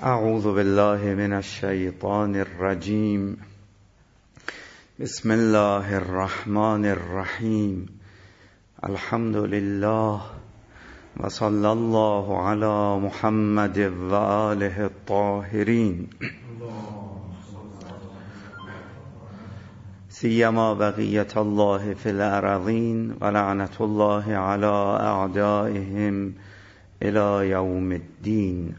اعوذ بالله من الشیطان الرجیم. بسم الله الرحمن الرحیم. الحمد لله و صلی الله علی محمد و آله الطاهرین، سیما بقیت الله فی الارضین و لعنت الله علی اعدائهم الی یوم الدین.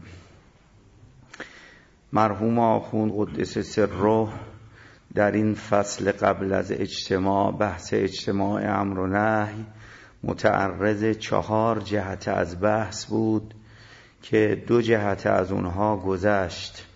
مرحوم آخوند قدس سره در این فصل قبل از اجتماع، بحث اجتماع امر و نهی، متعرض 4 جهت از بحث بود که 2 جهت از اونها گذشت.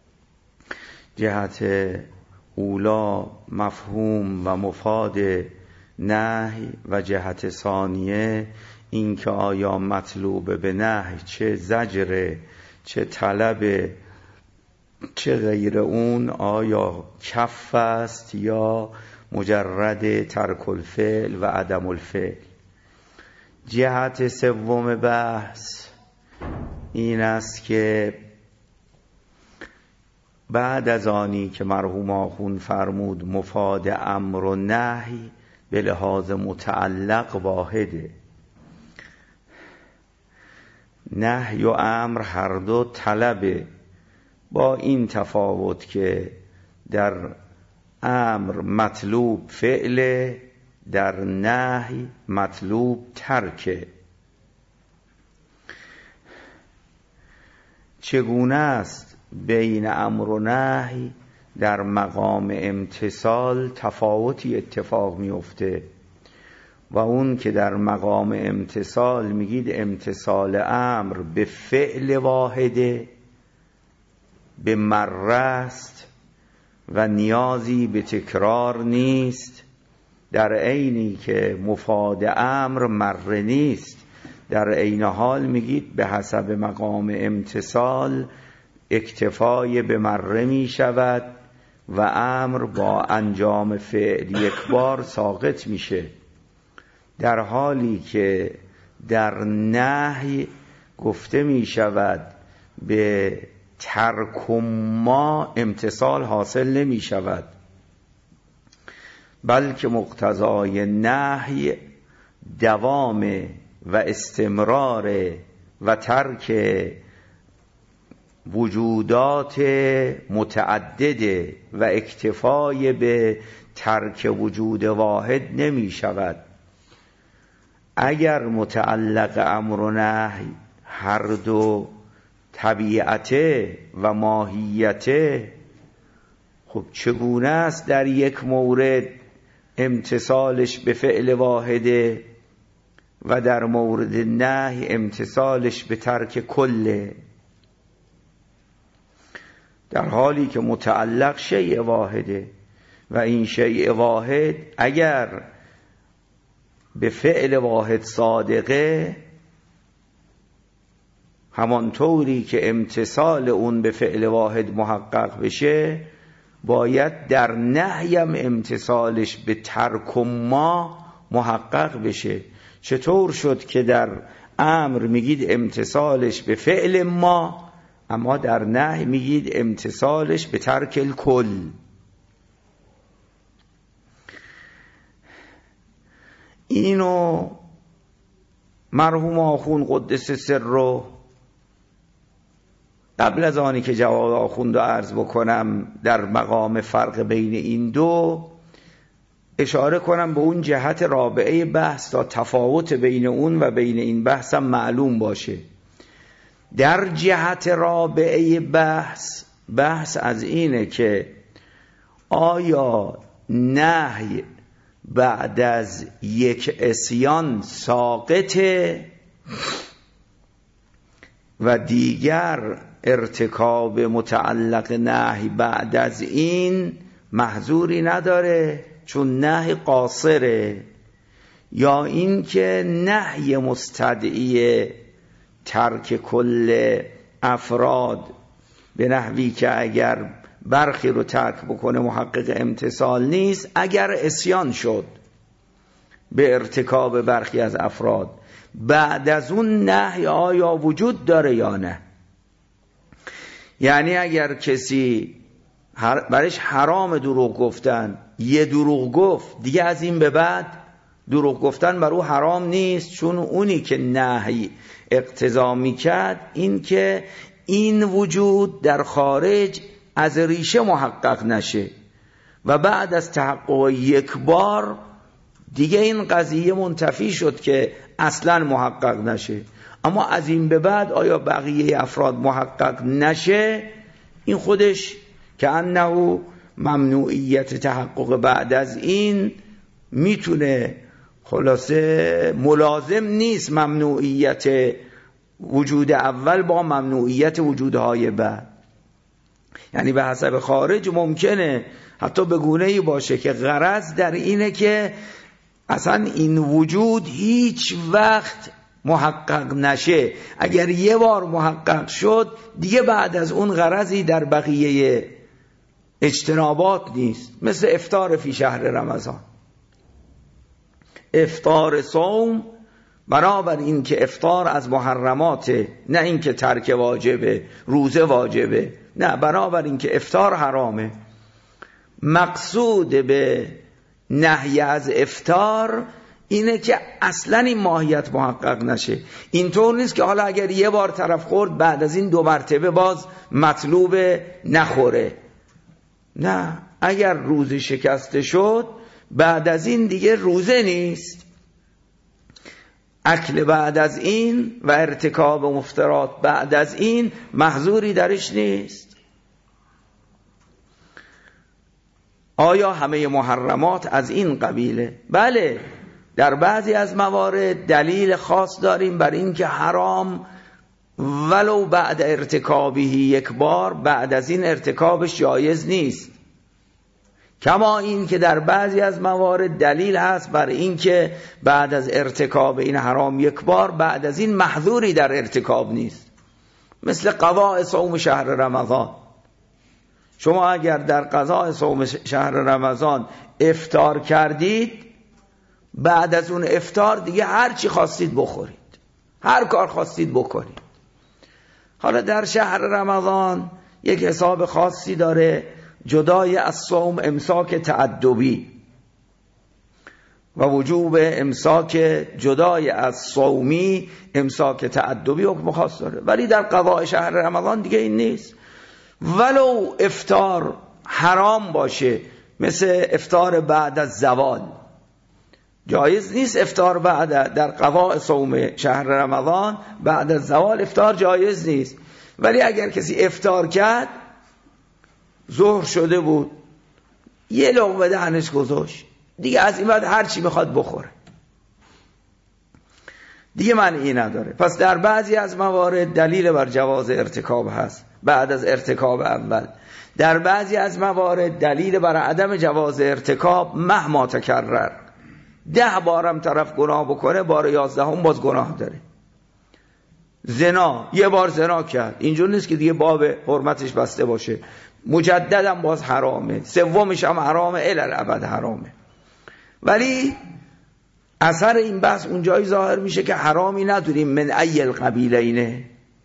جهت اولا مفهوم و مفاد نهی و جهت ثانیه این که آیا مطلوب به نهی چه زجر، چه طلب، چه غیر اون، آیا کف است یا مجرد ترک الفعل و عدم الفعل. جهت سوم بحث این است که بعد از آنی که مرحوم آخوند فرمود مفاد امر و نهی به لحاظ متعلق واحده، نهی و امر هر دو طلبه، با این تفاوت که در امر مطلوب فعل، در نهی مطلوب ترکه. چگونه است بین امر و نهی در مقام امتثال تفاوتی اتفاق میفته و اون که در مقام امتثال میگید امتثال امر به فعل واحده، به مره است و نیازی به تکرار نیست، در عینی که مفاد امر مره نیست. در عین حال میگید به حسب مقام امتثال اکتفای به مره می شود و امر با انجام فعل یک بار ساقط میشه، در حالی که در نهی گفته می شود به ترک ما امتثال حاصل نمی شود، بلکه مقتضای نهی دوام و استمرار و ترک وجودات متعدده و اکتفای به ترک وجود واحد نمی شود. اگر متعلق امر و نهی هر دو طبیعته و ماهیته، خب چگونه است در یک مورد امتثالش به فعل واحده و در مورد نهی امتثالش به ترک کله، در حالی که متعلق شیء واحده و این شیء واحد اگر به فعل واحد صادقه، همانطوری که امتثال اون به فعل واحد محقق بشه، باید در نهیم امتثالش به ترک ما محقق بشه. چطور شد که در امر میگید امتثالش به فعل ما، اما در نهی میگید امتثالش به ترک الکل؟ اینو مرحوم آخوند قدس سره قبل از آنی که جواب آخوند رو عرض بکنم در مقام فرق بین این دو اشاره کنم به اون جهت رابعه بحث تا تفاوت بین اون و بین این بحث هم معلوم باشه. در جهت رابعه بحث از اینه که آیا نهی بعد از یک عصیان ساقطه و دیگر ارتکاب متعلق نهی بعد از این محظوری نداره چون نهی قاصره، یا این که نهی مستدعی ترک کل افراد به نحوی که اگر برخی رو ترک بکنه محقق امتثال نیست، اگر عصیان شد به ارتکاب برخی از افراد بعد از اون نهی آیا وجود داره یا نه؟ یعنی اگر کسی برایش حرام دروغ گفتن، یه دروغ گفت، دیگه از این به بعد دروغ گفتن بر او حرام نیست، چون اونی که نهی اقتضا میکرد این که این وجود در خارج از ریشه محقق نشه و بعد از تحقق یک بار دیگه این قضیه منتفی شد که اصلا محقق نشه. اما از این به بعد آیا بقیه افراد محقق نشه، این خودش که انه ممنوعیت تحقق بعد از این میتونه خلاصه ملازم نیست ممنوعیت وجود اول با ممنوعیت وجودهای بعد. یعنی به حسب خارج ممکنه حتی به گونه‌ای باشه که غرض در اینه که اصلا این وجود هیچ وقت محقق نشه. اگر یه بار محقق شد دیگه بعد از اون غرضی در بقیه اجتنابات نیست. مثل افطار فی شهر رمضان، افطار صوم برابر این که افطار از محرماته، نه این که ترک واجبه، روزه واجبه، نه، برابر این که افطار حرامه. مقصود به نهی از افطار اینه که اصلا این ماهیت محقق نشه. اینطور نیست که حالا اگر یه بار طرف خورد بعد از این 2 مرتبه باز مطلوب نخوره. نه، اگر روزه شکسته شد بعد از این دیگه روزه نیست. اکل بعد از این و ارتکاب مفترات بعد از این محظوری درش نیست. آیا همه محرمات از این قبیله؟ بله، در بعضی از موارد دلیل خاص داریم بر این که حرام ولو بعد ارتکابی یک بار، بعد از این ارتکابش جایز نیست. کما این که در بعضی از موارد دلیل هست بر این که بعد از ارتکاب این حرام یک بار، بعد از این محظوری در ارتکاب نیست. مثل قضاء صوم شهر رمضان. شما اگر در قضاء صوم شهر رمضان افطار کردید، بعد از اون افطار دیگه هر چی خواستید بخورید، هر کار خواستید بکنید. حالا در شهر رمضان یک حساب خاصی داره، جدای از صوم امساک تعدبی و وجوب امساک جدای از صومی امساک تعدبی حکم خاص داره. ولی در قضاء شهر رمضان دیگه این نیست. ولو افطار حرام باشه، مثل افطار بعد از زوال، جایز نیست افطار بعد در قضاء صوم شهر رمضان بعد از زوال افطار جایز نیست. ولی اگر کسی افطار کرد، ظهر شده بود، یه لقمه دهنش گذاشت، دیگه از این بعد هر چی میخواد بخوره، دیگه معنی نداره. پس در بعضی از موارد دلیل بر جواز ارتکاب هست بعد از ارتکاب اول، در بعضی از موارد دلیل بر عدم جواز ارتکاب مهما تکرر. 10 بارم طرف گناه بکنه، بار 11 باز گناه داره. زنا، یه بار زنا کرد، اینجور نیست که دیگه باب حرمتش بسته باشه، مجددم باز حرامه، سومش هم حرامه، الالعبد حرامه. ولی اثر این بحث اونجایی ظاهر میشه که حرامی نداریم من ای القبیلینه.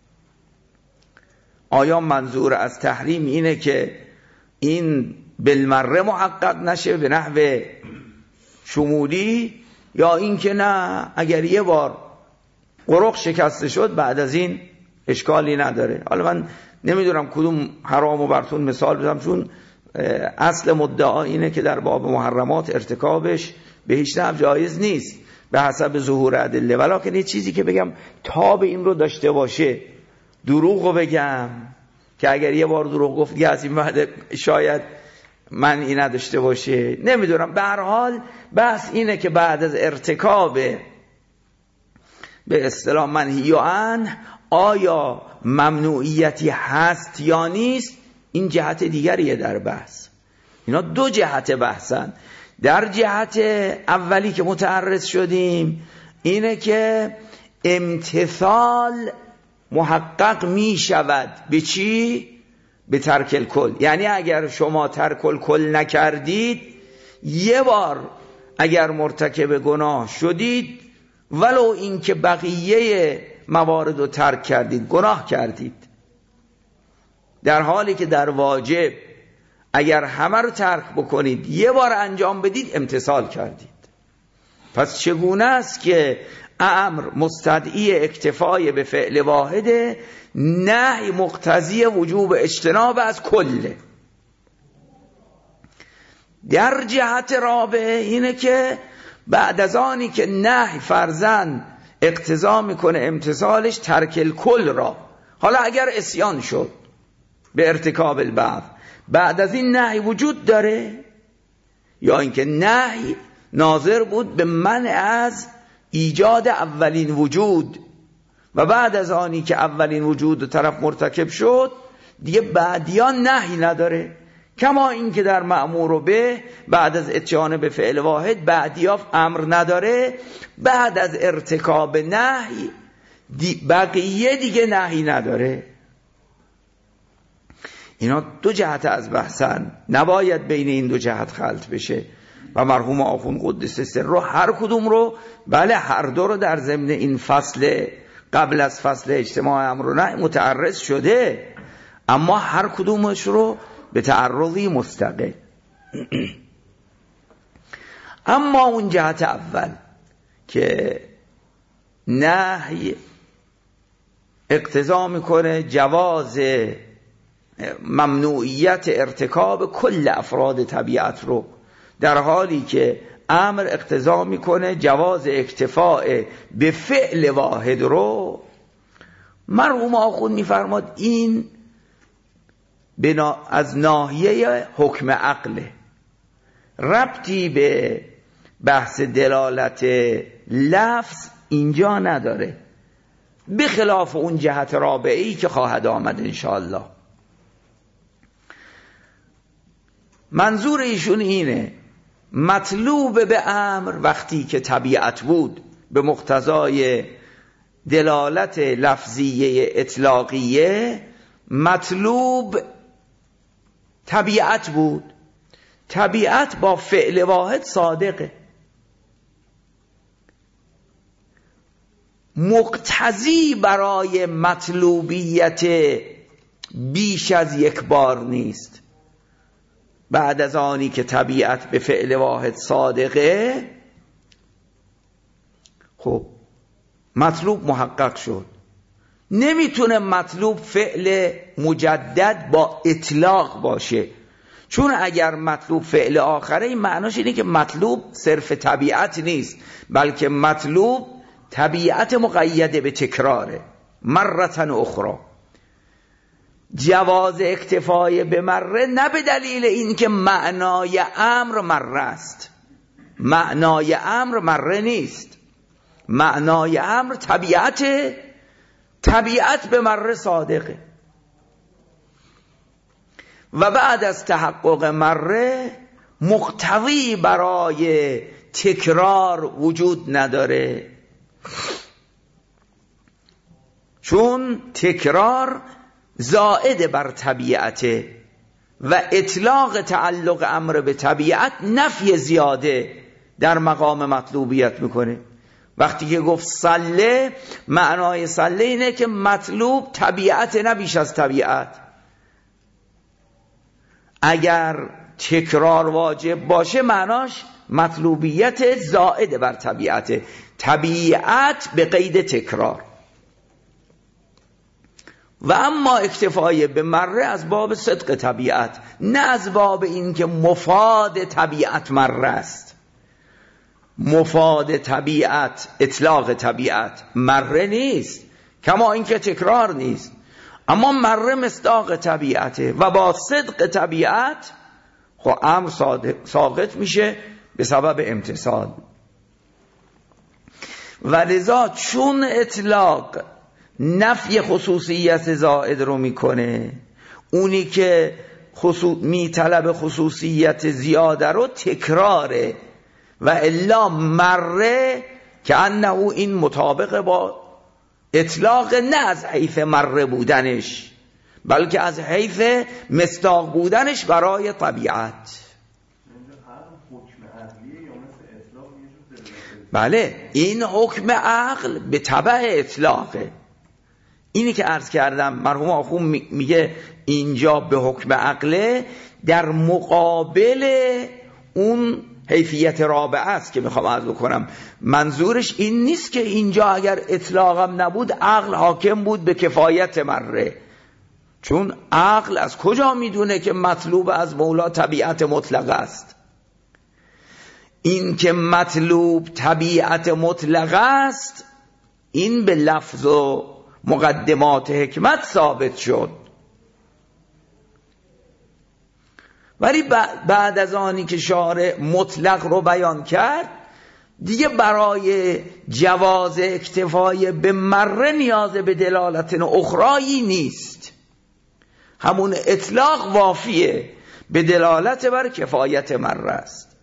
آیا منظور از تحریم اینه که این بالمره محقق نشه به نحو شمولی، یا این که نه اگر یه بار قرق شکسته شد بعد از این اشکالی نداره؟ حالا من نمیدونم کدوم حرامو براتون مثال بزنم، چون اصل مدعا اینه که در باب محرمات ارتکابش به هیچ نحو جایز نیست به حسب ظهور ادله. ولکن یه چیزی که بگم تاب این رو داشته باشه، دروغو بگم که اگر یه بار دروغ گفت دیگه از این بعد شاید منعی نداشته باشه، نمیدونم. به هر حال بحث اینه که بعد از ارتکاب به اصطلاح منهی عنه آیا ممنوعیتی هست یا نیست، این جهت دیگریه در بحث. اینا 2 جهت بحثن. در جهت اولی که متعرض شدیم اینه که امتثال محقق می شود به چی؟ به ترک الکل. یعنی اگر شما ترک الکل نکردید، یه بار اگر مرتکب گناه شدید، ولو این که بقیه موارد رو ترک کردید، گناه کردید. در حالی که در واجب اگر همه رو ترک بکنید یه بار انجام بدید امتثال کردید. پس چگونه است که امر مستدعی اکتفای به فعل واحده، نهی مقتضی وجوب اجتناب از کله؟ در جهت رابعه اینه که بعد از آنی که نهی فرضاً اقتضا میکنه امتثالش ترک الکل را، حالا اگر عصیان شد به ارتکاب البعض، بعد از این نهی وجود داره، یا اینکه نهی ناظر بود به منع از ایجاد اولین وجود و بعد از آنی که اولین وجود طرف مرتکب شد دیگه بعدیان نهی نداره، کما این که در مأمور به بعد از اتیان به فعل واحد بعدیا امر نداره، بعد از ارتکاب نهی بقیه دیگه نهی نداره. اینا دو جهت از بحثن، نباید بین این دو جهت خلط بشه و مرحوم آخوند قدس سره هر کدوم رو، بله هر دو رو در ضمن این فصل قبل از فصل اجتماع امر و نهی متعرض شده، اما هر کدومش رو به تعرضی مستقل. اما اون جهت اول که نهی اقتضا میکنه جواز ممنوعیت ارتکاب کل افراد طبیعت رو، در حالی که امر اقتضا میکنه جواز اکتفاء به فعل واحد رو، مرحوم آخوند میفرماد این از ناحیه حکم عقله، ربطی به بحث دلالت لفظ اینجا نداره، بخلاف اون جهت رابعی که خواهد آمد انشاءالله. منظور ایشون اینه مطلوب به امر وقتی که طبیعت بود به مقتضای دلالت لفظیه اطلاقیه، مطلوب طبیعت بود، طبیعت با فعل واحد صادقه، مقتضی برای مطلوبیت بیش از یک بار نیست. بعد از آنی که طبیعت به فعل واحد صادقه، خب مطلوب محقق شد. نمیتونه مطلوب فعل مجدد با اطلاق باشه، چون اگر مطلوب فعل آخره این معناش اینه که مطلوب صرف طبیعت نیست، بلکه مطلوب طبیعت مقیده به تکراره مرتن اخرى. جواز اکتفای به مره نه به دلیل اینکه معنای امر مره است، معنای امر مره نیست، معنای امر طبیعت به مره صادقه و بعد از تحقق مره مقتضی برای تکرار وجود نداره، چون تکرار زائد بر طبیعته و اطلاق تعلق امر به طبیعت نفی زیاده در مقام مطلوبیت میکنه. وقتی که گفت صله، معنای صله اینه که مطلوب طبیعت نه بیش از طبیعت. اگر تکرار واجب باشه معناش مطلوبیت زائد بر طبیعت، طبیعت به قید تکرار. و اما اکتفای به مره از باب صدق طبیعت، نه از باب این که مفاد طبیعت مره است. مفاد طبیعت اطلاق طبیعت مره نیست، کما این که تکرار نیست، اما مره مصداق طبیعته و با صدق طبیعت خب امر ساقط میشه به سبب امتثال. و لذا چون اطلاق نفی خصوصیت زائد رو میکنه، اونی که میطلب خصوصیت زیاده رو تکراره، و الا مره که انه این مطابق با اطلاق نه از حیث مره بودنش، بلکه از حیث مصداق بودنش برای طبیعت. بله این حکم عقل به تبع اطلاقه، اینی که عرض کردم مرحوم آخوند میگه اینجا به حکم عقله، در مقابل اون حیثیت رابعه است که میخوام عرض بکنم. منظورش این نیست که اینجا اگر اطلاقم نبود عقل حاکم بود به کفایت مره، چون عقل از کجا میدونه که مطلوب از مولا طبیعت مطلق است؟ این که مطلوب طبیعت مطلق است این به لفظ و مقدمات حکمت ثابت شد، ولی بعد از آنی که شارع مطلق رو بیان کرد دیگه برای جواز اکتفای به مره نیاز به دلالت اخرایی نیست، همون اطلاق وافیه به دلالت بر کفایت مره است.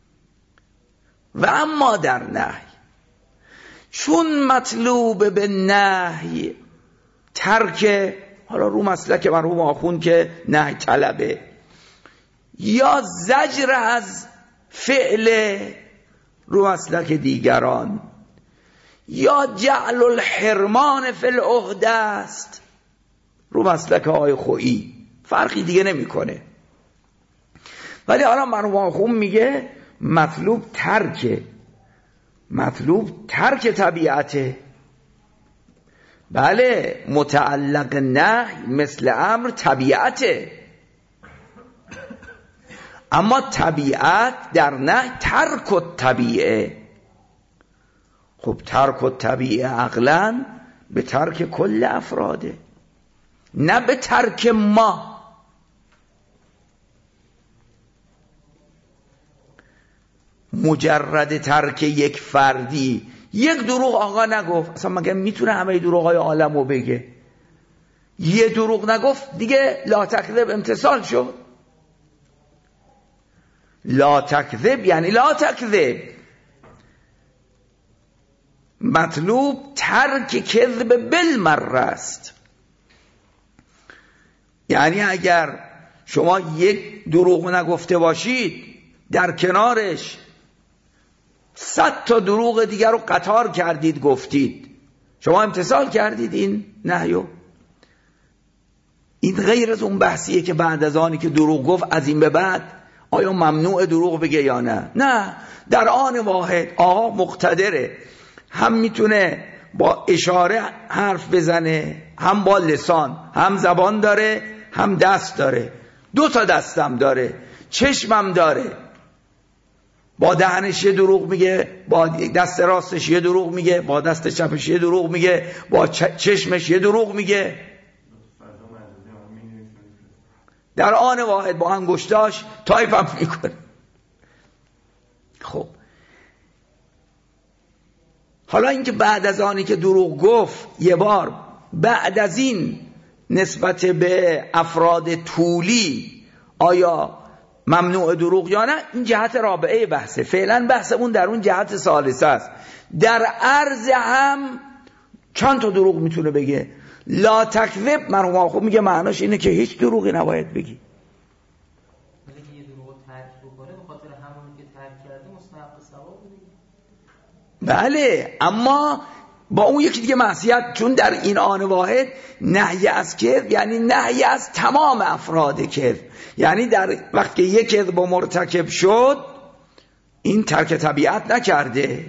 و اما در نهی، چون مطلوب به نهی ترک، حالا رو مسلک مرحوم آخوند که نهی طلبه، یا زجر از فعل رو مسلک دیگران، یا جعل الحرمان فی العهده است رو مسلک آقای خویی، فرقی دیگه نمیکنه. ولی حالا مرحوم آخوند میگه مطلوب ترک طبیعته. بله، متعلق نهی مثل امر طبیعته، اما طبیعت در نهی ترک الطبیعه. خب ترک الطبیعه عقلا به ترک کل افراده، نه به ترک ما. مجرد ترک یک فردی، یک دروغ آقا نگفت، اصلا مگه میتونه همه دروغای عالمو بگه؟ یه دروغ نگفت دیگه لا تکذب امتصال شد. لا تکذب یعنی لا تکذب، مطلوب ترک کذب بالمره است. یعنی اگر شما یک دروغ نگفته باشید در کنارش 100 تا دروغ دیگر رو قطار کردید گفتید، شما امتصال کردید این نهیو. این غیر از اون بحثیه که بعد از آنی که دروغ گفت از این به بعد آیا ممنوع دروغ بگه یا نه. نه، در آن واحد آقا مقتدره، هم میتونه با اشاره حرف بزنه، هم با لسان، هم زبان داره، هم دست داره، 2 تا دستم داره، چشمم داره، با دهنش یه دروغ میگه، با دست راستش یه دروغ میگه، با دست چپش یه دروغ میگه، با چشمش یه دروغ میگه، در آن واحد با انگشتاش تایپ هم میکنه. خب حالا اینکه بعد از آنی که دروغ گفت یه بار، بعد از این نسبت به افراد طولی آیا ممنوع دروغ یا نه، این جهت رابعه بحثه. فعلا بحثمون در اون جهت ثالثه است. در عرض هم چند تا دروغ میتونه بگه. لا تکذب مرحوم آخوند میگه معناش اینه که هیچ دروغی نباید بگی. یه دروغ ترک بکنه به خاطر همون که ترک کرده مستحق ثواب دیگه. بله، اما با اون یکی دیگه معصیت، چون در این آن واحد نهی از کذب یعنی نهی از تمام افراد کذب، یعنی در وقتی یک کذب مرتکب شد این ترک طبیعت نکرده،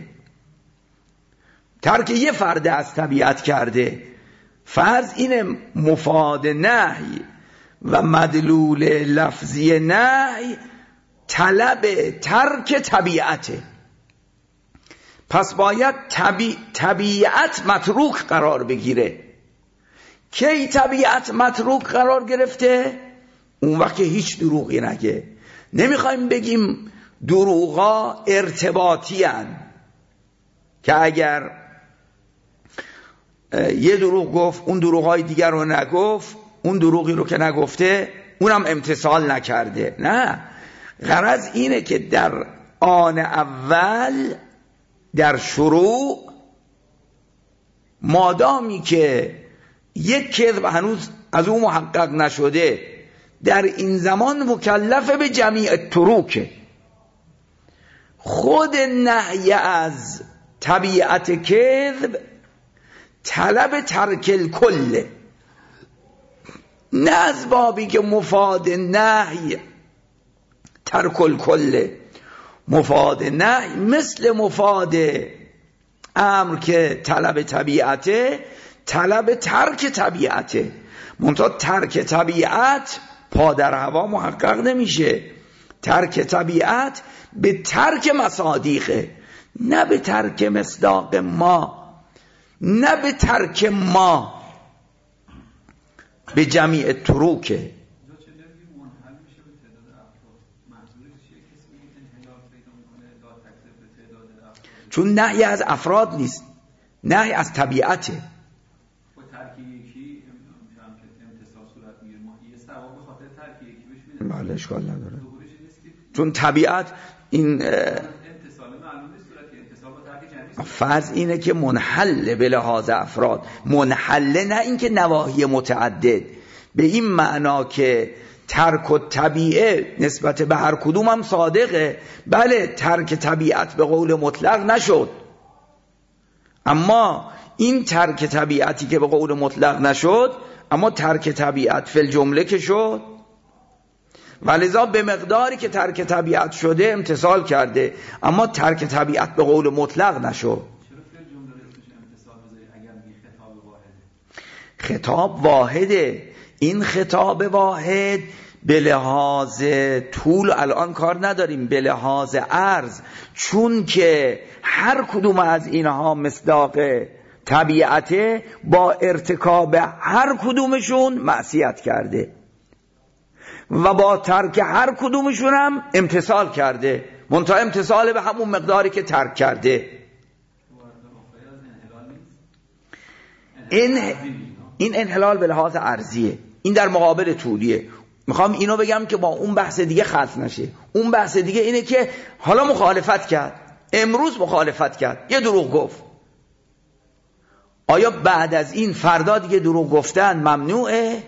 ترک یه فرد از طبیعت کرده. فرض اینه مفاد نهی و مدلول لفظی نهی طلب ترک طبیعته، پس باید طبیعت متروک قرار بگیره. کی طبیعت متروک قرار گرفته؟ اون وقت هیچ دروغی نگه. نمیخوایم بگیم دروغا ارتباطی هن که اگر یه دروغ گفت اون دروغای دیگر رو نگفت، اون دروغی رو که نگفته اونم امتصال نکرده. نه، غرض اینه که در آن اول در شروع مادامی که یک کذب هنوز از اون محقق نشده، در این زمان مکلف به جمیع تروکه. خود نهی از طبیعت کذب طلب ترک الکل، نه از بابی که مفاد نهی ترک الکل. مفاد نهی مثل مفاد امر که طلب طبیعته، طلب ترک طبیعته. منتها ترک طبیعت پا در هوا محقق نمیشه. ترک طبیعت به ترک مصادیقه، نه به ترک مصداق ما، نه به ترک ما به جمیع تروکه. چون نهی از افراد نیست، نهی از طبیعته. بله اشکال نداره، چون طبیعت این فرض اینه که منحل به لحاظ افراد، منحله نه اینکه نواهی متعدد، به این معنا که ترک و طبیعه نسبت به هر کدوم هم صادقه. بله ترک طبیعت به قول مطلق نشد، اما این ترک طبیعتی که به قول مطلق نشد، اما ترک طبیعت فی الجمله که شد، ولذا به مقداری که ترک طبیعت شده امتثال کرده، اما ترک طبیعت به قول مطلق نشد. خطاب واحده. این خطاب واحد به لحاظ طول الان کار نداریم، به لحاظ عرض، چون که هر کدوم از اینها مصداق طبیعته، با ارتکاب هر کدومشون معصیت کرده و با ترک هر کدومشون هم امتثال کرده، منتها امتثال به همون مقداری که ترک کرده. این انحلال به لحاظ عرضیه، این در مقابل طولیه. میخوام اینو بگم که با اون بحث دیگه خلط نشه. اون بحث دیگه اینه که حالا مخالفت کرد، امروز مخالفت کرد، یه دروغ گفت، آیا بعد از این فردا دیگه دروغ گفتن ممنوعه؟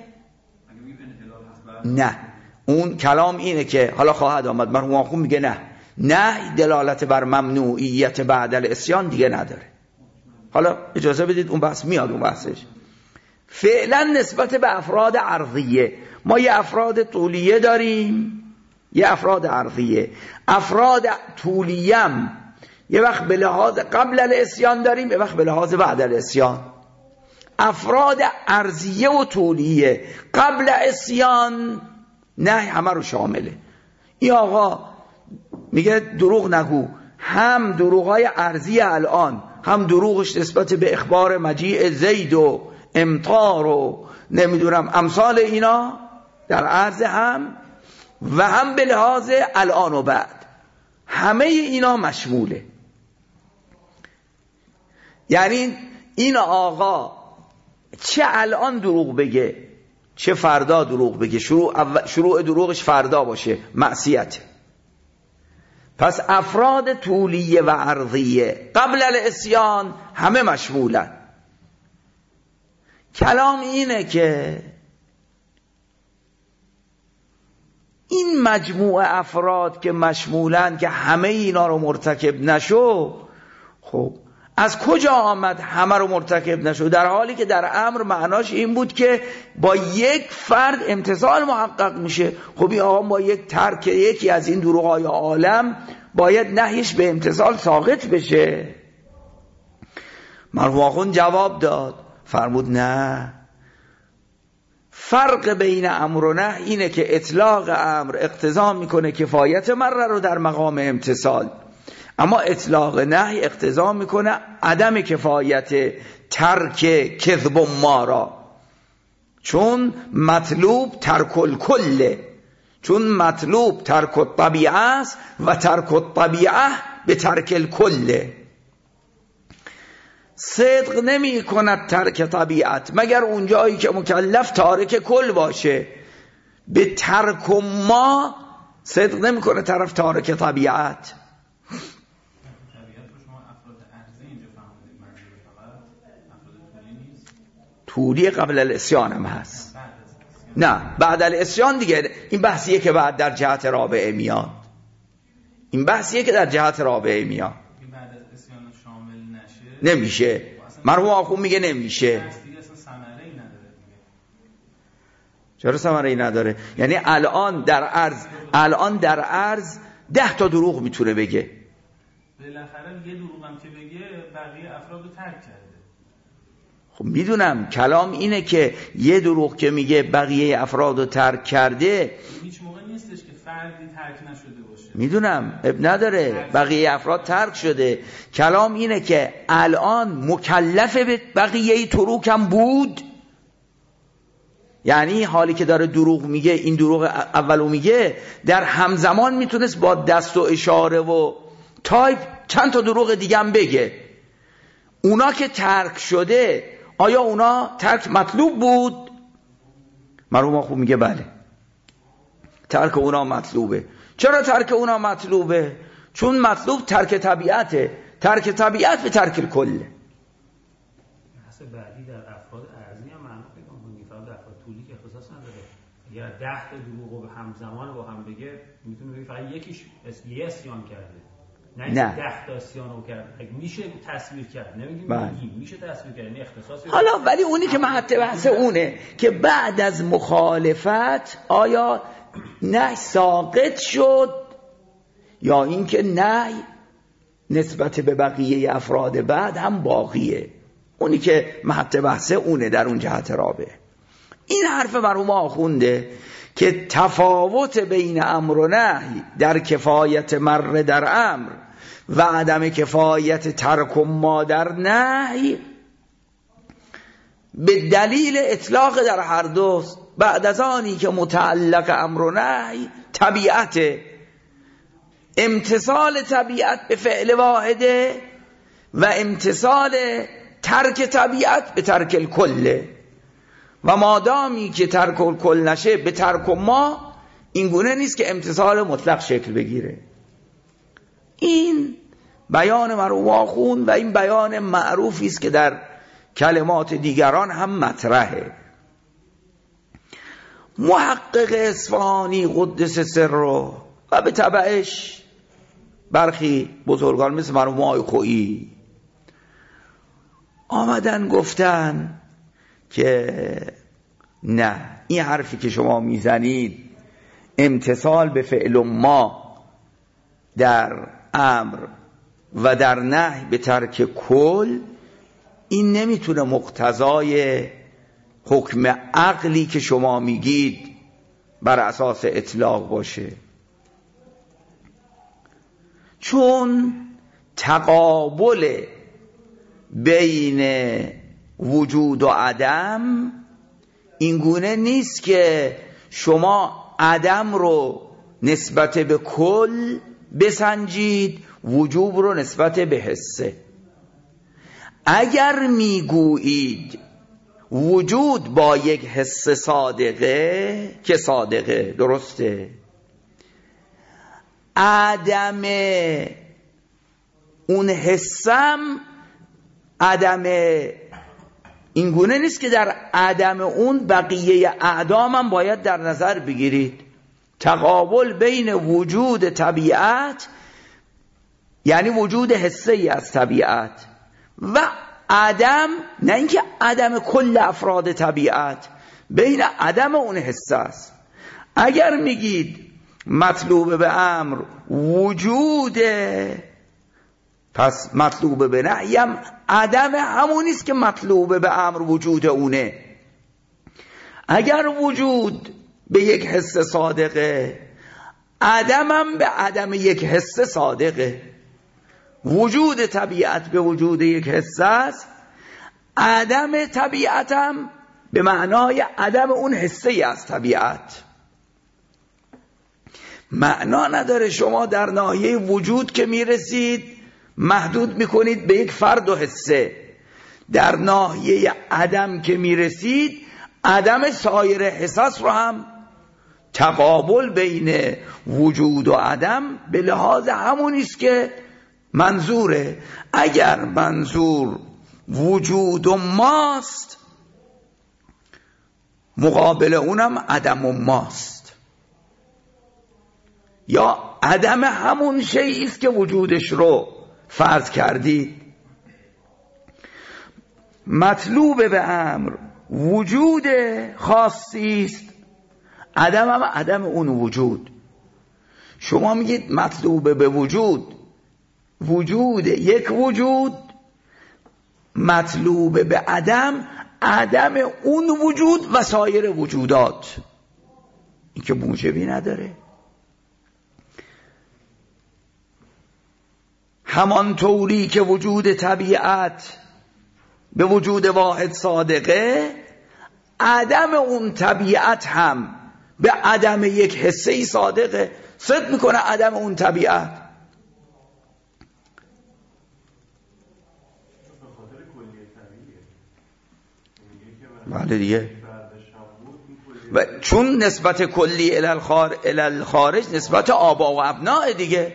نه. اون کلام اینه که حالا خواهد آمد، مرحوم آخوند میگه نه دلالت بر ممنوعیت بعد العصیان دیگه نداره. حالا اجازه بدید اون بحث میاد، اون بحثش فعلا نسبت به افراد عرضیه. ما یه افراد طولیه داریم، یه افراد عرضیه. افراد طولیم یه وقت به لحاظ قبل العصیان داریم، یه وقت به لحاظ بعد العصیان. افراد عرضیه و طولیه قبل عصیان نه همه رو شامله. این آقا میگه دروغ نگو، هم دروغای عرضی الان، هم دروغش نسبت به اخبار مجیء زید و امطار و نمیدونم امثال اینا در عرض هم، و هم به لحاظ الان و بعد، همه اینا مشموله. یعنی این آقا چه الان دروغ بگه چه فردا دروغ بگه، شروع دروغش فردا باشه معصیت. پس افراد طولیه و عرضیه قبل العصیان همه مشمولن. کلام اینه که این مجموعه افراد که مشمولن که همه اینا رو مرتکب نشو، خب از کجا آمد همه رو مرتکب نشو؟ در حالی که در امر معناش این بود که با یک فرد امتثال محقق میشه. خب این آقا با یک ترک یکی از این دروغای عالم باید نهیش به امتثال ساقط بشه. مرحوم آخوند جواب داد، فرمود نه، فرق بین امر و نهی اینه که اطلاق امر اقتضا میکنه کفایت مره رو در مقام امتثال، اما اطلاق نهی اقتضا میکنه عدم کفایت ترک کذب و مارا، چون مطلوب ترک الکله، چون مطلوب ترک الطبیعه است و ترک الطبیعه به ترک الکله. صدق نمی کند ترک طبیعت مگر اونجایی که مکلف تارک کل باشه. به ترک ما صدق نمی کنه طرف تارک طبیعت. طولی قبل العصیان هم هست. نه بعد العصیان دیگه این بحثیه که بعد در جهت رابعه میاد. این بحثیه که در جهت رابعه میاد. نمیشه. مرحوم آخوند میگه نمیشه. چرا ثمره‌ای نداره؟ یعنی الان در عرض 10 تا دروغ میتونه بگه. بالاخره یه دروغ هم که بگه بقیه افراد رو ترک کرده. خب میدونم کلام اینه که یه دروغ که میگه بقیه افراد رو ترک کرده، هیچ موقع نیستش که فردی ترک نشده باشه. میدونم اب نداره، بقیه افراد ترک شده. کلام اینه که الان مکلف به بقیه تروک هم بود. یعنی حالی که داره دروغ میگه، این دروغ اولو میگه، در همزمان میتونست با دست و اشاره و تایپ چند تا دروغ دیگه هم بگه. اونا که ترک شده، آیا اونا ترک مطلوب بود؟ مرحوم خوب میگه بله، ترک اونا مطلوبه. چرا ترک اونا مطلوبه؟ چون مطلوب ترک طبیعته. ترک طبیعت به ترک الکله. بحث بعدی در افراد ارضی هم معنا پیدا کنیم. فقط در افراد طولی که اختصاص نداره. اگر 10 تا دروغ رو همزمان با هم بگه، میتونه بگه فقط یکیش یه اسیان کرده. نه 10 تا اسیان رو کرده. میشه تصویر کرد. نمیگیم میشه تصویر کرد. یعنی اختصاصی. حالا ولی اونی که محط بحث اونه که بعد از مخالفت آیا نه ساقط شد یا اینکه نه نسبت به بقیه افراد بعد هم باقیه. اونی که محط بحث اونه در اون جهت رابع. این حرف مرحوم آخونده که تفاوت بین امر و نهی در کفایت مر در امر و عدم کفایت ترک ما در نهی به دلیل اطلاق در هر دوست، بعد از آنی که متعلق امر و نهی طبیعت، امتصال طبیعت به فعل واحده و امتصال ترک طبیعت به ترک الکل، و مادامی که ترک الکل نشه به ترک ما، این گونه نیست که امتصال مطلق شکل بگیره. این بیان مرحوم آخوند و این بیان معروفی است که در کلمات دیگران هم مطرحه. محقق اصفهانی قدس سره و به تبعش برخی بزرگان مثل مرحوم آقای خویی آمدن گفتن که نه، این حرفی که شما میزنید امتصال به فعل ما در امر و در نهی به ترک کل، این نمیتونه مقتضای حکم عقلی که شما میگید بر اساس اطلاق باشه، چون تقابل بین وجود و عدم این گونه نیست که شما عدم رو نسبت به کل بسنجید، وجوب رو نسبت به حسه. اگر میگویید وجود با یک حس صادقه که صادقه درسته، عدم اون حسم عدم این گونه نیست که در عدم اون بقیه اعدام هم باید در نظر بگیرید. تقابل بین وجود طبیعت یعنی وجود حسی از طبیعت و عدم، نه اینکه عدم کل افراد طبیعت، بین عدم اون حس است. اگر میگید مطلوب به امر وجوده، پس مطلوب به نهیم عدم همونیست که مطلوب به امر وجود اونه. اگر وجود به یک حس صادقه، عدمم به عدم یک حس صادقه. وجود طبیعت به وجود یک حس است، عدم طبیعتم به معنای عدم اون حسی از طبیعت. معنا نداره شما در ناحیه وجود که میرسید محدود میکنید به یک فرد و حسه، در ناحیه عدم که میرسید عدم سایر حساس رو هم تقابل بین وجود و عدم به لحاظ همونیست که منظوره. اگر منظور وجود و ماست، مقابل اونم عدم و ماست، یا عدم همون شیئی است که وجودش رو فرض کردید. مطلوب به امر وجود خاصی است، عدم هم عدم اون وجود. شما میگید مطلوب به وجود، وجود یک وجود، مطلوب به عدم، عدم اون وجود و سایر وجودات. این که موجبی نداره. همانطوری که وجود طبیعت به وجود واحد صادقه، عدم اون طبیعت هم به عدم یک حسه‌ای صادقه. صدق میکنه عدم اون طبیعت. بله دیگه. و چون نسبت کلی الالخارج نسبت آبا و ابناء دیگه.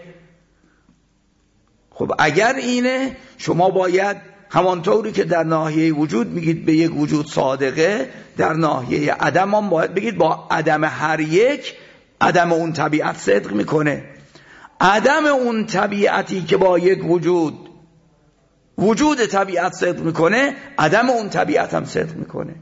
خب اگر اینه، شما باید همانطوری که در ناحیه وجود میگید به یک وجود صادقه، در ناحیه عدم هم باید بگید با عدم هر یک، عدم اون طبیعت صدق میکنه. عدم اون طبیعتی که با یک وجود طبیعت صدق میکنه، عدم اون طبیعت هم صدق میکنه.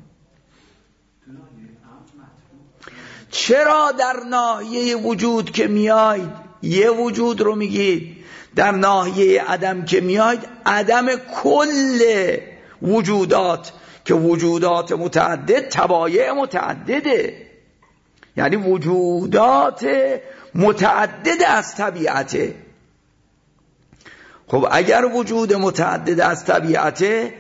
چرا در ناحیه وجود که میاید یه وجود رو میگید، در ناحیه عدم که میاید عدم کل وجودات، که وجودات متعدد تبایع متعدده، یعنی وجودات متعدد از طبیعته. خب اگر وجود متعدد از طبیعته،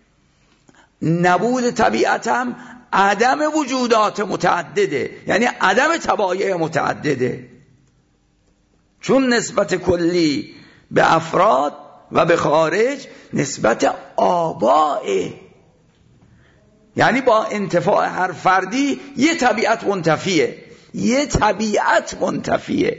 نبود طبیعت هم عدم وجودات متعدده، یعنی عدم تبایع متعدده. چون نسبت کلی به افراد و به خارج نسبت آبائه، یعنی با انتفاع هر فردی یه طبیعت منتفیه، یه طبیعت منتفیه.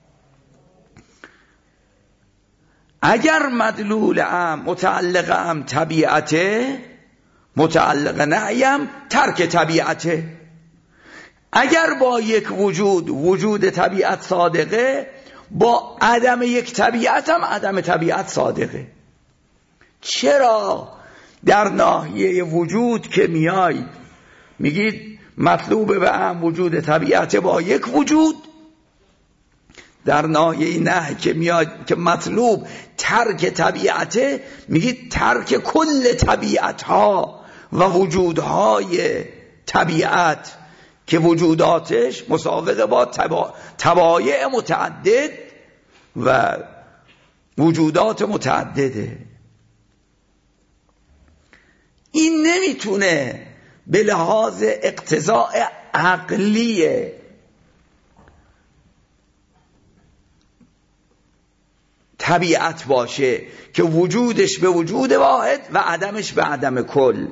اگر مدلول متعلق طبیعته، متعلق نهیم ترک طبیعته. اگر با یک وجود طبیعت صادقه، با عدم یک طبیعت هم عدم طبیعت صادقه. چرا در ناحیه وجود که میایید میگید مطلوب به وجود طبیعت با یک وجود، در ناحیه نه که میاد که مطلوب ترک طبیعته، میگید ترک کل طبیعت ها و وجودهای طبیعت که وجوداتش مساوقه با تبایع متعدد و وجودات متعدده. این نمیتونه به لحاظ اقتضاء عقلی طبیعت باشه که وجودش به وجود واحد و عدمش به عدم کل.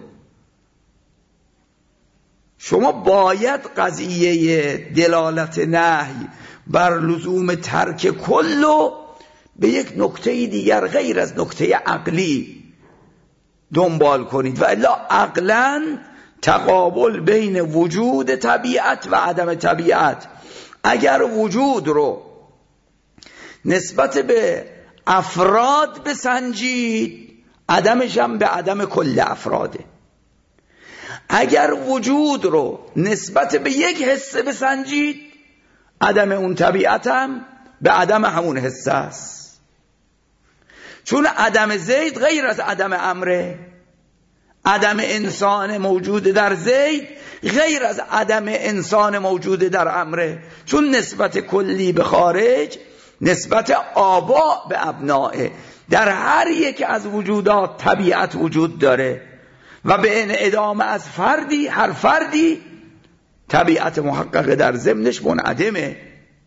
شما باید قضیه دلالت نهی بر لزوم ترک کل رو به یک نکته دیگر غیر از نکته عقلی دنبال کنید، و الا عقلاً تقابل بین وجود طبیعت و عدم طبیعت. اگر وجود رو نسبت به افراد بسنجید، عدمش هم به عدم کل افراده. اگر وجود رو نسبت به یک حصه بسنجید، عدم اون طبیعت هم به عدم همون حصه است. چون عدم زید غیر از عدم امره، عدم انسان موجود در زید غیر از عدم انسان موجود در امره. چون نسبت کلی به خارج نسبت آبا به ابنائه. در هر یک از وجودات طبیعت وجود داره و به انعدام از فردی، هر فردی طبیعت محقق در ضمنش منعدمه.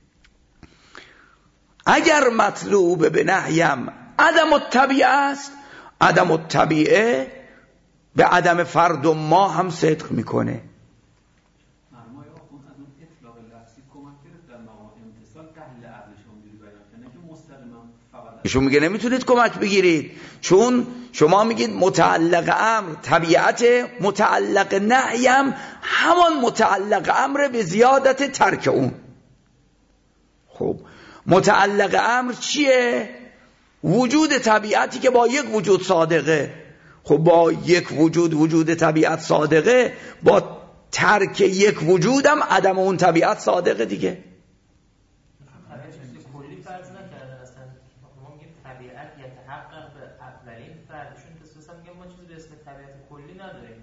اگر مطلوب به نهیم عدم الطبیعه است، عدم الطبیعه به عدم فرد و ما هم صدق میکنه. ایشون میگه نمیتونید کمک بگیرید، چون شما میگید متعلق امر طبیعت، متعلق نهیم همان متعلق امر به زیادت ترک اون. خب متعلق امر چیه؟ وجود طبیعتی که با یک وجود صادقه. خب با یک وجود طبیعت صادقه، با ترک یک وجودم عدم اون طبیعت صادقه دیگه. کلی فرض نکردن اصلا. ما میگیم طبیعت یتحقق به اولین فردشون که اصلا میگیم ما چیزی به اسم طبیعت کلی نداریم.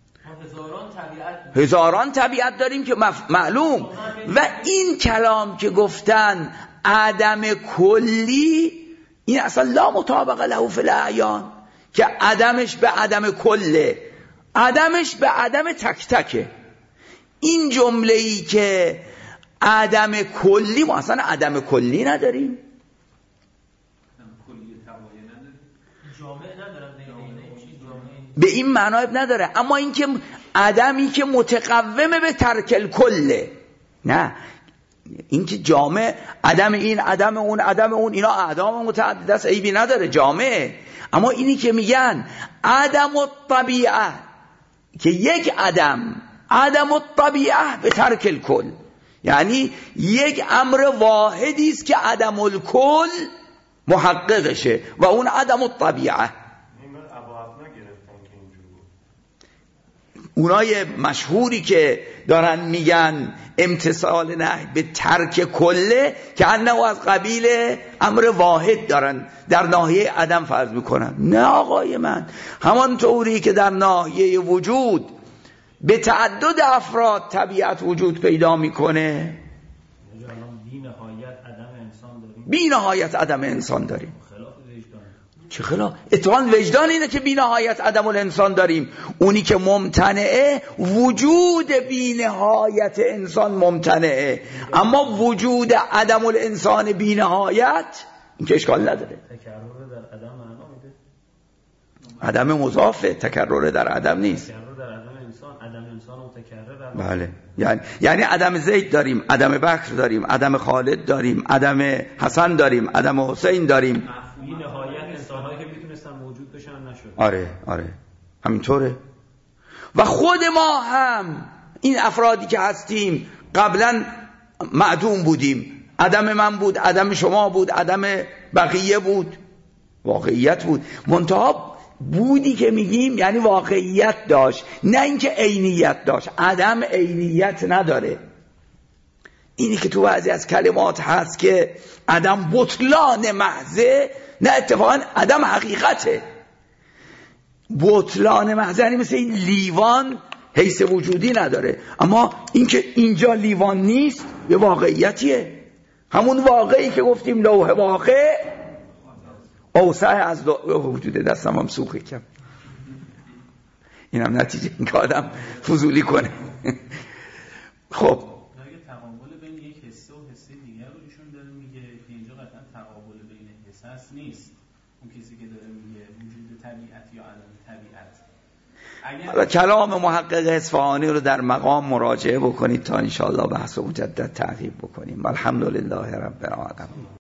ما هزاران طبیعت داریم که معلوم. و این کلام که گفتن عدم کلی، این اصلا لا مطابق له فی الاعیان، که عدمش به عدم کله، عدمش به عدم تک تکه. این جمله‌ای که عدم کلی، ما اصلا عدم کلی نداریم، به این معنی نداره. اما این که عدمی که متقومه به ترک الکله، نه، این که جامع عدم این عدم اون عدم اون، اینا اعدام متعدد است، عیبی نداره جامعه. اما اینی که میگن عدم الطبیعه، که یک عدم الطبیعه به ترک الکل، یعنی یک امر واحدی است که عدم الکل محققشه و اون عدم الطبیعه. اونای مشهوری که دارن میگن امتثال نهی به ترک کله، که انه از قبیل امر واحد دارن در ناحیه عدم فرض میکنن. نه آقای من، همان طوری که در ناحیه وجود به تعدد افراد طبیعت وجود پیدا میکنه، بی نهایت عدم انسان داریم. چه خلاف؟ اتفاقاً وجدان اینه که بی نهایت عدم الانسان داریم. اونی که ممتنعه وجود بی نهایت انسان ممتنعه، اما وجود عدم الانسان بی نهایت این که اشکال نداره. تکرر در عدم معنا میده، عدم مضافه، تکرر در عدم نیست. تکرر در عدم انسان متکرر. بله، یعنی عدم زید داریم، عدم بکر داریم، عدم خالد داریم، عدم حسن داریم، عدم حسین داریم. بی نهایت انسان‌هایی که میتونستن موجود بشن نشد. آره همینطوره. و خود ما هم این افرادی که هستیم قبلا معدوم بودیم، عدم من بود، عدم شما بود، عدم بقیه بود، واقعیت بود. منتها بودی که میگیم یعنی واقعیت داشت، نه اینکه عینیت داشت. عدم عینیت نداره. اینی که تو بعضی از کلمات هست که عدم بطلان محضه، نه، اتفاقا عدم حقیقته. بطلان محضه یعنی مثل این لیوان حیث وجودی نداره، اما اینکه اینجا لیوان نیست یه واقعیتیه. همون واقعی که گفتیم لوح واقع اوسع از وجود دستم هم سوخی کم. این هم نتیجه این که آدم فضولی کنه. خب تقابل بین یک حسه و حسه دیگر رو ایشون داره میگه که اینجا قطعا تقابل بین حسه نیست. اون کسی که داره میگه وجود طبیعت یا عدم طبیعت. کلام محقق اصفهانی رو در مقام مراجعه بکنید تا انشاءالله بحث مجدد تعقیب بکنیم. الحمدلله رب العالمین.